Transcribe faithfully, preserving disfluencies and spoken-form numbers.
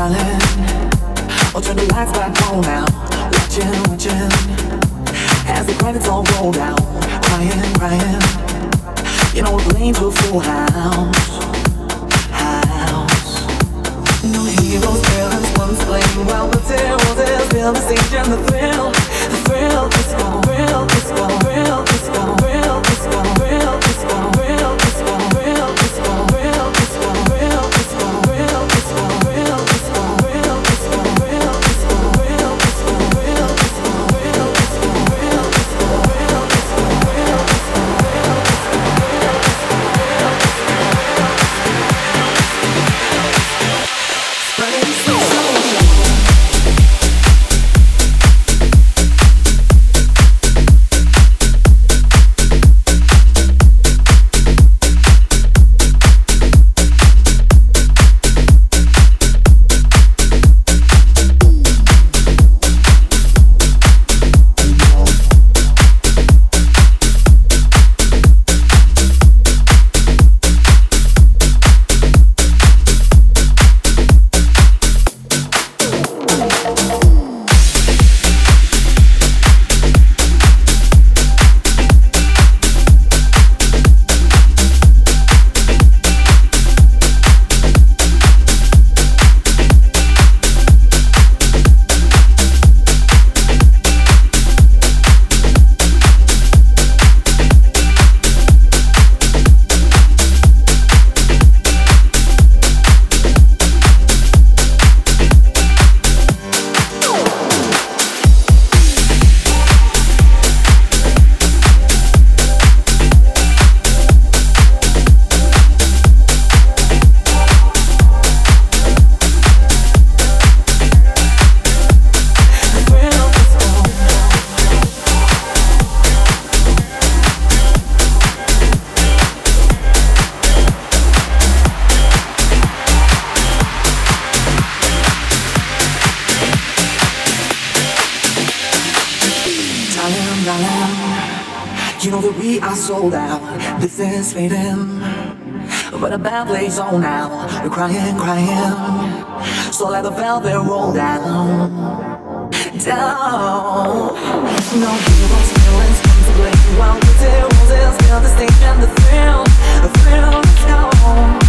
darling. Oh, turn the lights back on now. Watching, watching as the credits all roll down. Crying, crying. You know we're playing to a full house. House. No heroes, villains, one's playing while the terrors is still the stage and the thrill. The thrill is gone, thrill is gone, thrill is gone, thrill is gone, thrill is gone, thrill is gone, thrill is gone, thrill is gone, thrill is gone, thrill is gone, thrill is gone, thrill is gone, thrill is gone, thrill is gone, thrill is gone, thrill is gone, thrill is gone, thrill is gone, thrill is you know that we are sold out. This is fading, but a bad place on now. We're crying, crying, so let the velvet roll down, down. No heroes, villains come to play while the terrors is still the stage and the thrill, the thrill is gone.